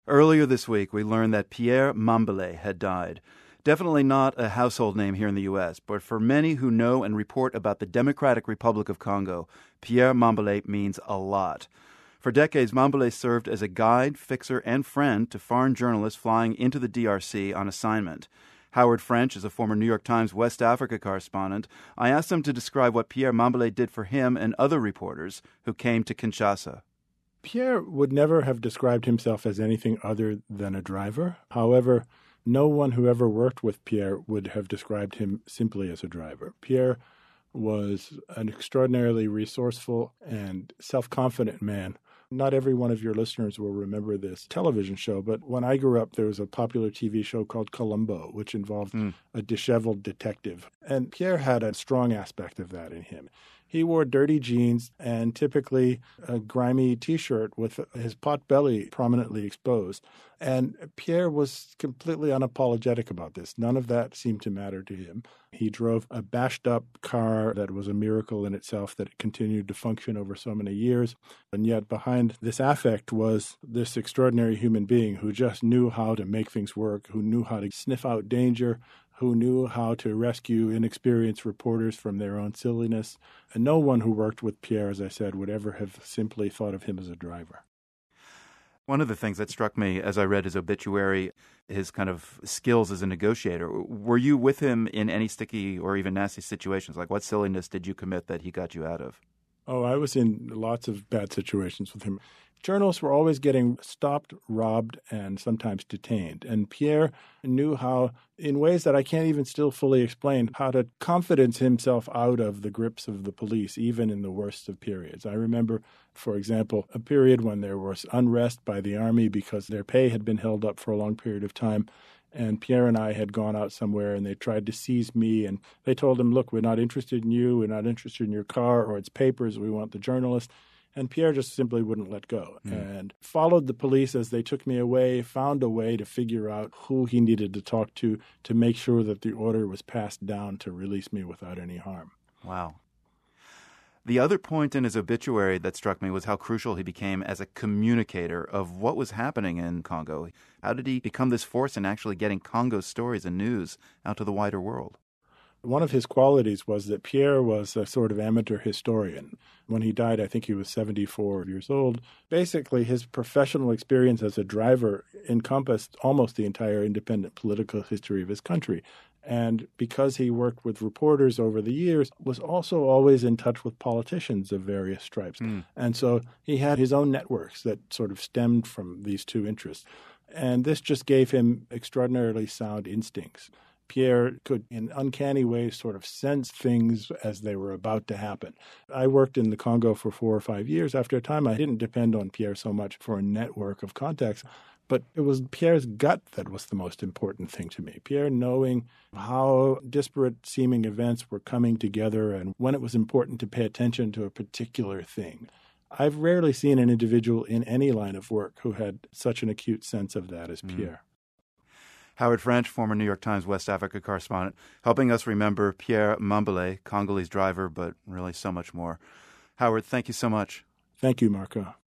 Earlier this week, we learned that Pierre Mambele had died. Definitely not a household name here in the U.S., but for many who know and report about the Democratic Republic of Congo, Pierre Mambele means a lot. For decades, Mambele served as a guide, fixer, and friend to foreign journalists flying into the DRC on assignment. Howard French is a former New York Times West Africa correspondent. I asked him to describe what Pierre Mambele did for him and other reporters who came to Kinshasa. Pierre would never have described himself as anything other than a driver. However, no one who ever worked with Pierre would have described him simply as a driver. Pierre was an extraordinarily resourceful and self-confident man. Not every one of your listeners will remember this television show, but when I grew up, there was a popular TV show called Columbo, which involved a disheveled detective. And Pierre had a strong aspect of that in him. He wore dirty jeans and typically a grimy T-shirt with his pot belly prominently exposed. And Pierre was completely unapologetic about this. None of that seemed to matter to him. He drove a bashed-up car that was a miracle in itself that it continued to function over so many years. And yet behind this affect was this extraordinary human being who just knew how to make things work, who knew how to sniff out danger, who knew how to rescue inexperienced reporters from their own silliness. And no one who worked with Pierre, as I said, would ever have simply thought of him as a driver. One of the things that struck me as I read his obituary, his kind of skills as a negotiator. Were you with him in any sticky or even nasty situations? Like, what silliness did you commit that he got you out of? Oh, I was in lots of bad situations with him. Journalists were always getting stopped, robbed, and sometimes detained. And Pierre knew how, in ways that I can't even still fully explain, how to confidence himself out of the grips of the police, even in the worst of periods. I remember, for example, a period when there was unrest by the army because their pay had been held up for a long period of time. And Pierre and I had gone out somewhere and they tried to seize me. And they told him, look, we're not interested in you. We're not interested in your car or its papers. We want the journalist. And Pierre just simply wouldn't let go and followed the police as they took me away, found a way to figure out who he needed to talk to make sure that the order was passed down to release me without any harm. Wow. The other point in his obituary that struck me was how crucial he became as a communicator of what was happening in Congo. How did he become this force in actually getting Congo's stories and news out to the wider world? One of his qualities was that Pierre was a sort of amateur historian. When he died, I think he was 74 years old. Basically, his professional experience as a driver encompassed almost the entire independent political history of his country. And because he worked with reporters over the years, was also always in touch with politicians of various stripes. And so he had his own networks that sort of stemmed from these two interests. And this just gave him extraordinarily sound instincts. Pierre could, in uncanny ways, sort of sense things as they were about to happen. I worked in the Congo for 4 or 5 years. After a time, I didn't depend on Pierre so much for a network of contacts, but it was Pierre's gut that was the most important thing to me. Pierre knowing how disparate seeming events were coming together and when it was important to pay attention to a particular thing. I've rarely seen an individual in any line of work who had such an acute sense of that as Pierre. Howard French, former New York Times West Africa correspondent, helping us remember Pierre Mambele, Congolese driver, but really so much more. Howard, thank you so much. Thank you, Marco.